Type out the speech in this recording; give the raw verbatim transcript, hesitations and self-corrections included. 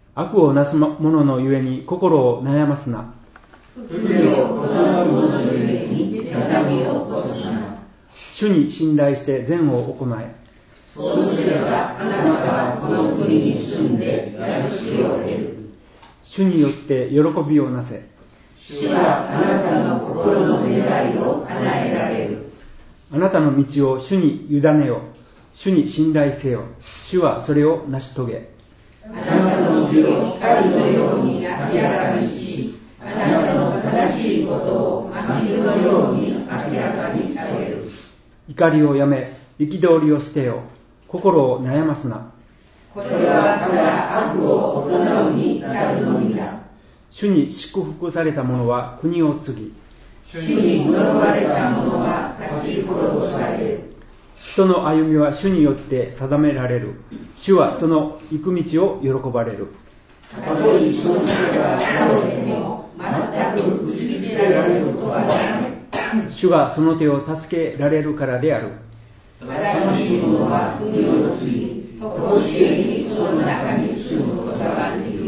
悪をなす者のゆえに心を悩ますな。 罪を行う者のゆえに妬みを起こすな。 主に信頼して善を行え。 そうすればあなたはこの国に住んで安きを得る。 主によって喜びをなせ。 主はあなたの心の願いを叶えられる。 あなたの道を主に委ねよ。主に信頼せよ。主はそれを成し遂げ。 あなたの義を光のように明らかにし、あなたの正しいことを真昼のように明らかにされる。 怒りをやめ、憤りを捨てよ。心を悩ますな。 これはただ悪を行うに至るのみだ。 主に祝福された者は国を継ぎ、 主に呪われた者は立ち滅ぼされる。 人の歩みは主によって定められる。主はその行く道を喜ばれる。 たとえその人が倒れても全く打ち消されることはない。 主がその手を助けられるからである。 正しい者は国を継ぎ、とこしえにその中に住むことができる。